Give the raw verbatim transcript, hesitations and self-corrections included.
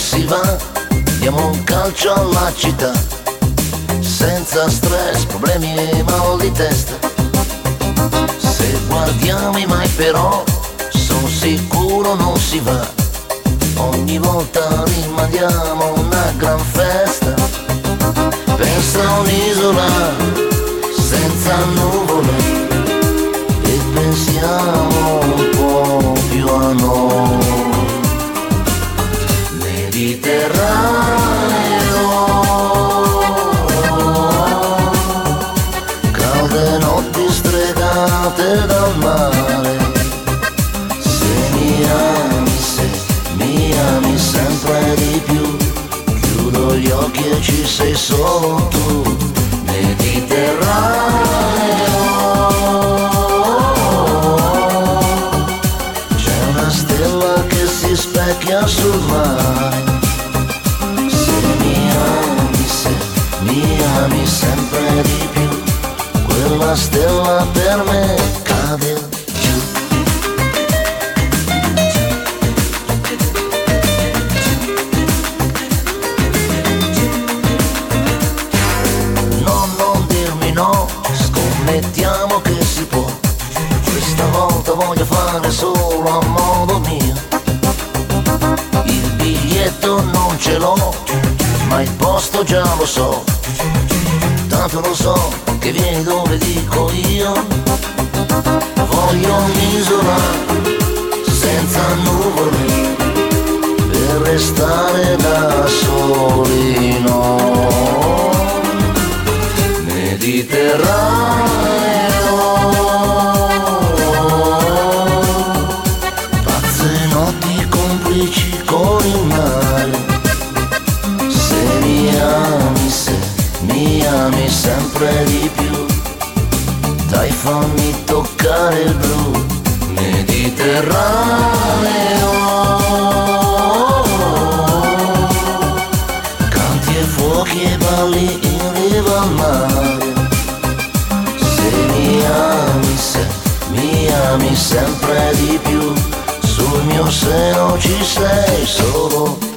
si va, diamo un calcio alla città, senza stress, problemi e mal di testa. Se guardiamo i mai però, sono sicuro non si va, ogni volta rimandiamo una gran festa. Pensa a un'isola senza nuvole e pensiamo un po' più a noi. Mediterraneo, calde notti stregate dal mare. Se mi ami, se mi ami sempre di più, chiudo gli occhi e ci sei solo tu. Mediterraneo, c'è una stella che si specchia sul mare. Se mi ami, se mi ami sempre di più, quella stella per me cade giù. No, non dirmi no, scommettiamo che si può. Questa volta voglio fare solo a modo mio. Il biglietto non ce l'ho, ma il posto già lo so. Tanto lo so che vieni dove dico io. Voglio un'isola senza nuvole per restare da soli noi. Mediterraneo, pazze notti complici con il mare. Se mi ami, se mi ami sempre di più, dai fammi toccare il blu. Mediterraneo, canti e fuochi e balli in riva al mare. Se mi ami, se mi ami sempre di più, sul mio seno ci sei solo